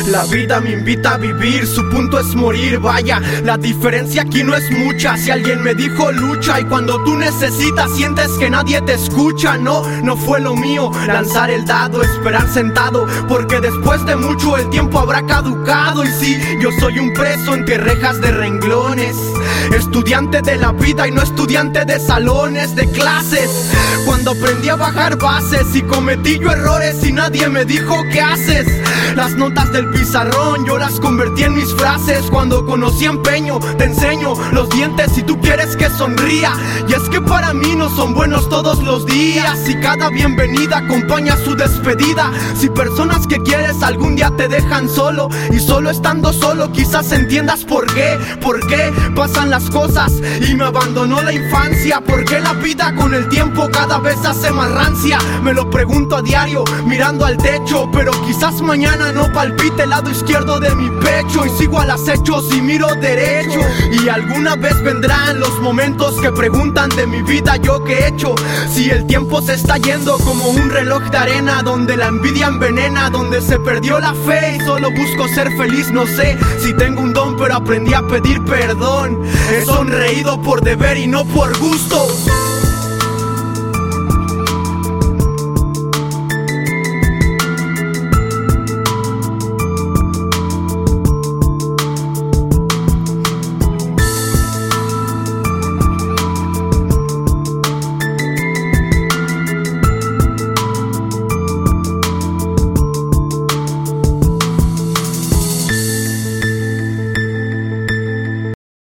La vida me invita a vivir, su punto es morir. Vaya, la diferencia aquí no es mucha. Si alguien me dijo lucha y cuando tú necesitas sientes que nadie te escucha. No, no fue lo mío lanzar el dado, esperar sentado, porque después de mucho el tiempo habrá caducado. Y sí, yo soy un preso entre rejas de renglones, estudiante de la vida y no estudiante de salones de clases. Cuando aprendí a bajar bases y cometí yo errores y nadie me dijo ¿qué haces? Las notas del pizarrón yo las convertí en mis frases. Cuando conocí empeño te enseño los dientes si tú quieres que sonría. Y es que para mí no son buenos todos los días y cada bienvenida acompaña su despedida. Si personas que quieres algún día te dejan solo y solo estando solo quizás entiendas por qué pasan las cosas y me abandonó la infancia. ¿Por qué la vida con el tiempo cada vez hace más rancia? Me lo pregunto a diario mirando al techo, pero quizás mañana no palpite el lado izquierdo de mi pecho y sigo al acecho si miro derecho. Y alguna vez vendrán los momentos que preguntan de mi vida yo qué he hecho. Si el tiempo se está yendo como un reloj de arena donde la envidia envenena, donde se perdió la fe y solo busco ser feliz. No sé si tengo un don pero aprendí a pedir perdón. He sonreído por deber y no por gusto.